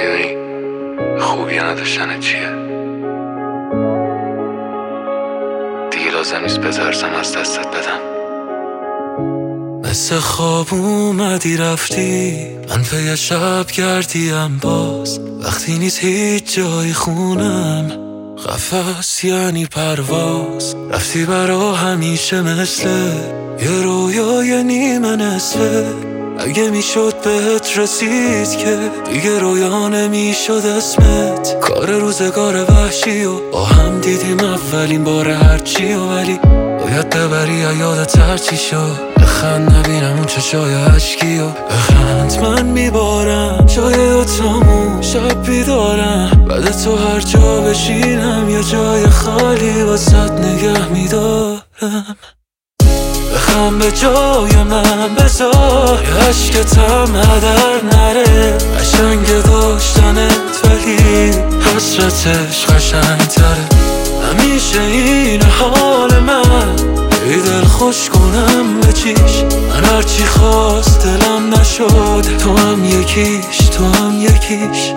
میدونی خوبی نداشتن چیه؟ دیگه لازم نیست بترسم از دستت بدم. مثل خواب اومدی رفتی، من پی شب گردیم باز. وقتی نیست هیچ جای خونم، قفس یعنی پرواز. رفتی برا همیشه مثل یه رویای نیمه نصفه. اگه میشد بهت رسید که دیگه رویا نمیشد اسمت. کار روزگار وحشی و با هم دیدیم اولین بار هرچی و ولی باید ببری یادت هرچی شد. بخند نبینم اون چشای عشقی و بخند من میبارم جای دوتامون شب بیدارم. بعد تو هر جا بشینم یه جای خالی واسط نگه میدارم. بخم به جای من بذار یه عشقتم هدر نره. قشنگ داشتنت ولی حسرتش قشنگ تره. همیشه این حال من ای دل خوش کنم به چیش. من هرچی خواست دلم نشد، تو هم یکیش تو هم یکیش.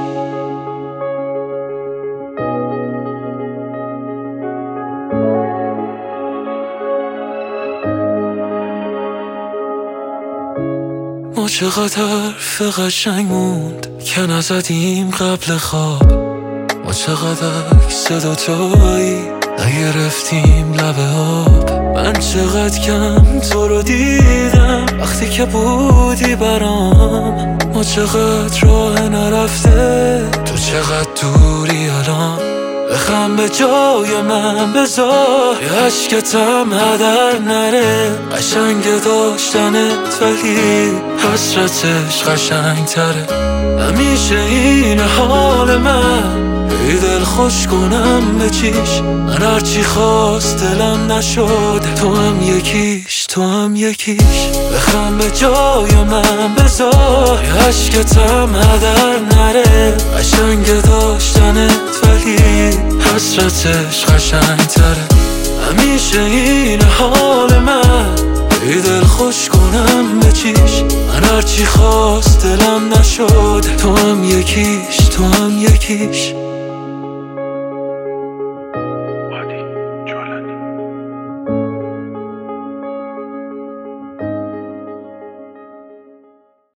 ما چقدر حرف قشنگ موند که نزدیم قبل خواب. ما چقدر عکس دوتایی نگرفتیم لب آب. من چقدر کم تو رو دیدم وقتی که بودی برام. ما چقدر راه نرفته، تو چقدر دوری الان. بخم به جای من بذار یه عشقتم هدر نره. قشنگ داشتنت ولی حسرتش قشنگ تره. همیشه این حال من ای دل خوش کنم به چیش. من هرچی خواست دلم نشد، تو هم یکیش تو هم یکیش. بخم به جای من بذار یه عشقتم هدر نره. قشنگ داشتنت ولی حسرتش قشنگ تره. همیشه این حال من ای دل خوش کنم به چیش. من هرچی خواست دلم نشد، تو هم یکیش تو هم یکیش.